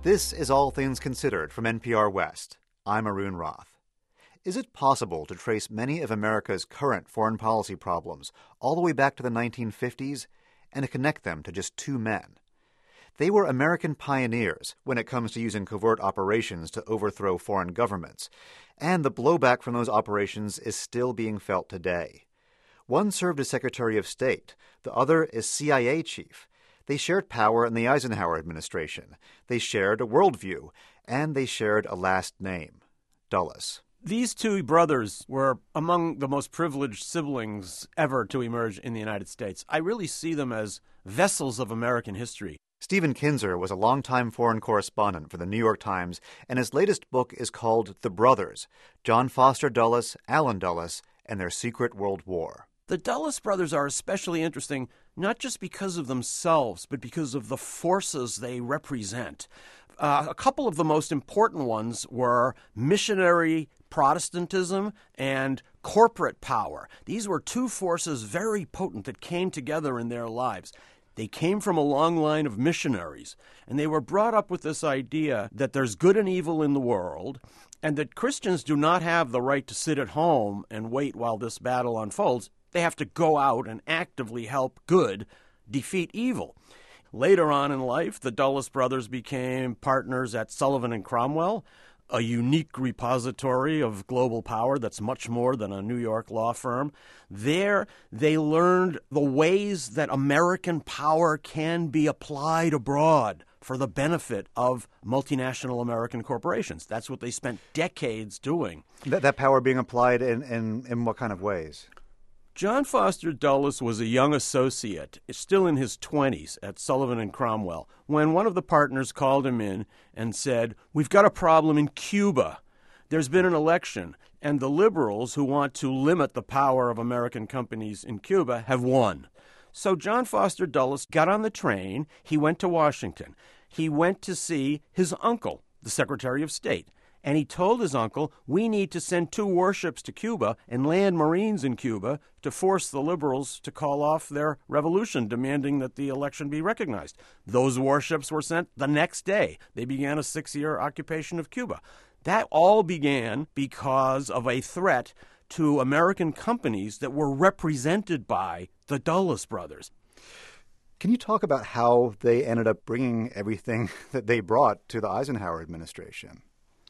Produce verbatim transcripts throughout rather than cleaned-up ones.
This is All Things Considered from N P R West. I'm Arun Roth. Is it possible to trace many of America's current foreign policy problems all the way back to the nineteen fifties and to connect them to just two men? They were American pioneers when it comes to using covert operations to overthrow foreign governments, and the blowback from those operations is still being felt today. One served as Secretary of State, the other is C I A chief. They shared power in the Eisenhower administration. They shared a worldview, and they shared a last name, Dulles. These two brothers were among the most privileged siblings ever to emerge in the United States. I really see them as vessels of American history. Stephen Kinzer was a longtime foreign correspondent for the New York Times, and his latest book is called The Brothers, John Foster Dulles, Allen Dulles, and Their Secret World War. The Dulles brothers are especially interesting not just because of themselves, but because of the forces they represent. Uh, a couple of the most important ones were missionary Protestantism and corporate power. These were two forces very potent that came together in their lives. They came from a long line of missionaries, and they were brought up with this idea that there's good and evil in the world, and that Christians do not have the right to sit at home and wait while this battle unfolds. They have to go out and actively help good defeat evil. Later on in life, the Dulles brothers became partners at Sullivan and Cromwell, a unique repository of global power that's much more than a New York law firm. There, they learned the ways that American power can be applied abroad for the benefit of multinational American corporations. That's what they spent decades doing. That, that power being applied in, in, in what kind of ways? John Foster Dulles was a young associate, still in his twenties, at Sullivan and Cromwell, when one of the partners called him in and said, "We've got a problem in Cuba. There's been an election, and the liberals who want to limit the power of American companies in Cuba have won." So John Foster Dulles got on the train. He went to Washington. He went to see his uncle, the Secretary of State. And he told his uncle, we need to send two warships to Cuba and land Marines in Cuba to force the liberals to call off their revolution, demanding that the election be recognized. Those warships were sent the next day. They began a six-year occupation of Cuba. That all began because of a threat to American companies that were represented by the Dulles brothers. Can you talk about how they ended up bringing everything that they brought to the Eisenhower administration?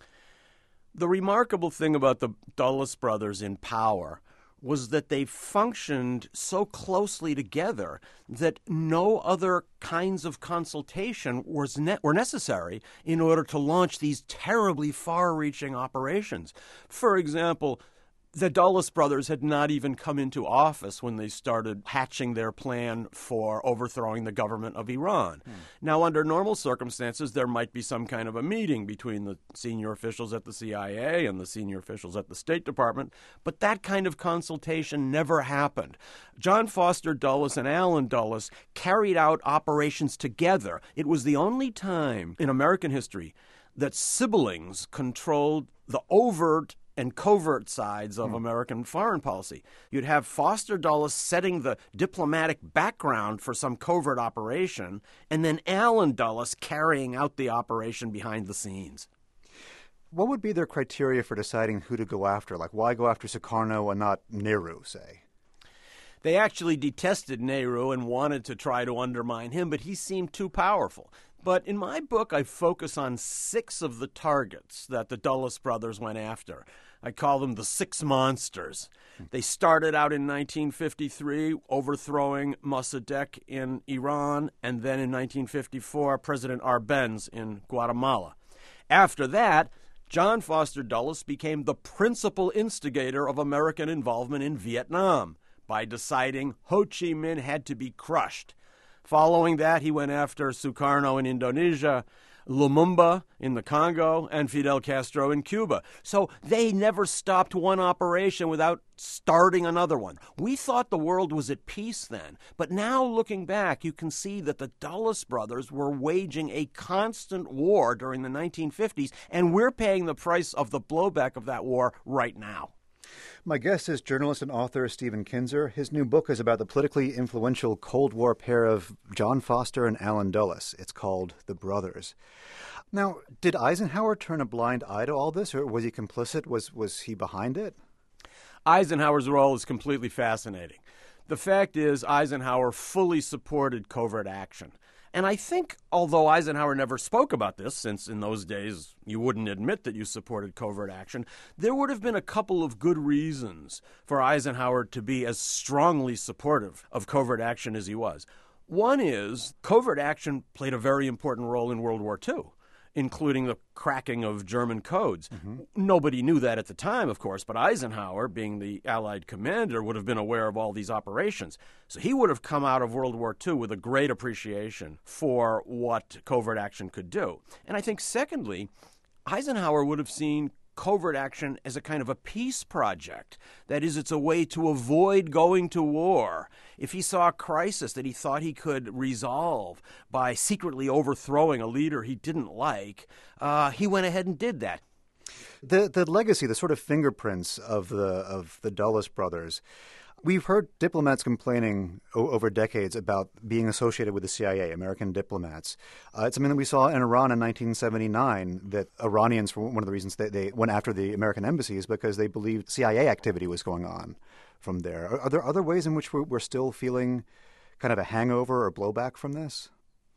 The remarkable thing about the Dulles brothers in power was that they functioned so closely together that no other kinds of consultation was ne- were necessary in order to launch these terribly far-reaching operations. For example, the Dulles brothers had not even come into office when they started hatching their plan for overthrowing the government of Iran. Hmm. Now, under normal circumstances, there might be some kind of a meeting between the senior officials at the C I A and the senior officials at the State Department, but that kind of consultation never happened. John Foster Dulles and Allen Dulles carried out operations together. It was the only time in American history that siblings controlled the overt and covert sides of American foreign policy. You'd have Foster Dulles setting the diplomatic background for some covert operation, and then Allen Dulles carrying out the operation behind the scenes. What would be their criteria for deciding who to go after? Like, why go after Sukarno and not Nehru, say? They actually detested Nehru and wanted to try to undermine him, but he seemed too powerful. But in my book, I focus on six of the targets that the Dulles brothers went after. I call them the six monsters. They started out in nineteen fifty-three, overthrowing Mossadegh in Iran, and then in nineteen fifty-four, President Arbenz in Guatemala. After that, John Foster Dulles became the principal instigator of American involvement in Vietnam by deciding Ho Chi Minh had to be crushed. Following that, he went after Sukarno in Indonesia, Lumumba in the Congo, and Fidel Castro in Cuba. So they never stopped one operation without starting another one. We thought the world was at peace then, but now looking back, you can see that the Dulles brothers were waging a constant war during the nineteen fifties, and we're paying the price of the blowback of that war right now. My guest is journalist and author Stephen Kinzer. His new book is about the politically influential Cold War pair of John Foster and Allen Dulles. It's called The Brothers. Now, did Eisenhower turn a blind eye to all this, or was he complicit? Was was he behind it? Eisenhower's role is completely fascinating. The fact is, Eisenhower fully supported covert action. And I think, although Eisenhower never spoke about this, since in those days you wouldn't admit that you supported covert action, there would have been a couple of good reasons for Eisenhower to be as strongly supportive of covert action as he was. One is, covert action played a very important role in World War Two, including the cracking of German codes. Mm-hmm. Nobody knew that at the time, of course, but Eisenhower, being the Allied commander, would have been aware of all these operations. So he would have come out of World War Two with a great appreciation for what covert action could do. And I think, secondly, Eisenhower would have seen covert action as a kind of a peace project. That is, it's a way to avoid going to war. If he saw a crisis that he thought he could resolve by secretly overthrowing a leader he didn't like, uh, he went ahead and did that. The the legacy, the sort of fingerprints of the of the Dulles brothers. We've heard diplomats complaining o- over decades about being associated with the C I A, American diplomats. Uh, it's something that we saw in Iran in nineteen seventy-nine, that Iranians, for one of the reasons that they went after the American embassy is because they believed C I A activity was going on from there. Are, are there other ways in which we're, we're still feeling kind of a hangover or blowback from this?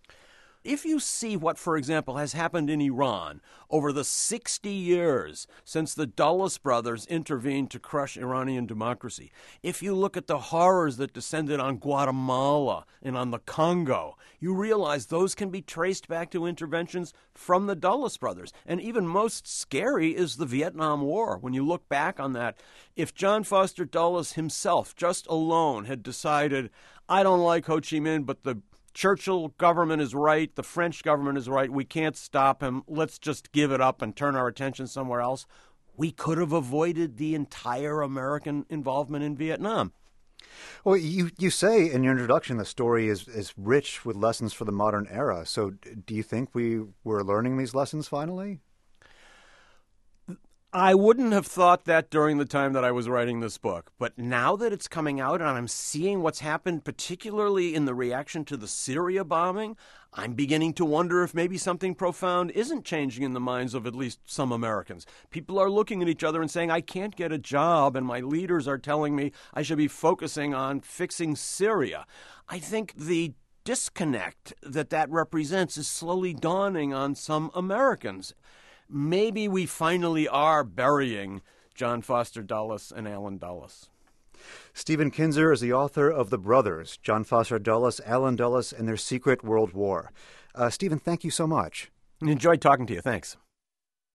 If you see what, for example, has happened in Iran over the sixty years since the Dulles brothers intervened to crush Iranian democracy, if you look at the horrors that descended on Guatemala and on the Congo, you realize those can be traced back to interventions from the Dulles brothers. And even most scary is the Vietnam War. When you look back on that, if John Foster Dulles himself, just alone, had decided, I don't like Ho Chi Minh, but the Churchill government is right, the French government is right, we can't stop him, let's just give it up and turn our attention somewhere else, we could have avoided the entire American involvement in Vietnam. Well, you, you say in your introduction the story is, is rich with lessons for the modern era. So do you think we were learning these lessons finally? I wouldn't have thought that during the time that I was writing this book. But now that it's coming out and I'm seeing what's happened, particularly in the reaction to the Syria bombing, I'm beginning to wonder if maybe something profound isn't changing in the minds of at least some Americans. People are looking at each other and saying, I can't get a job, and my leaders are telling me I should be focusing on fixing Syria. I think the disconnect that that represents is slowly dawning on some Americans. Maybe we finally are burying John Foster Dulles and Allen Dulles. Stephen Kinzer is the author of The Brothers, John Foster Dulles, Allen Dulles, and Their Secret World War. Uh, Stephen, thank you so much. Enjoyed talking to you. Thanks.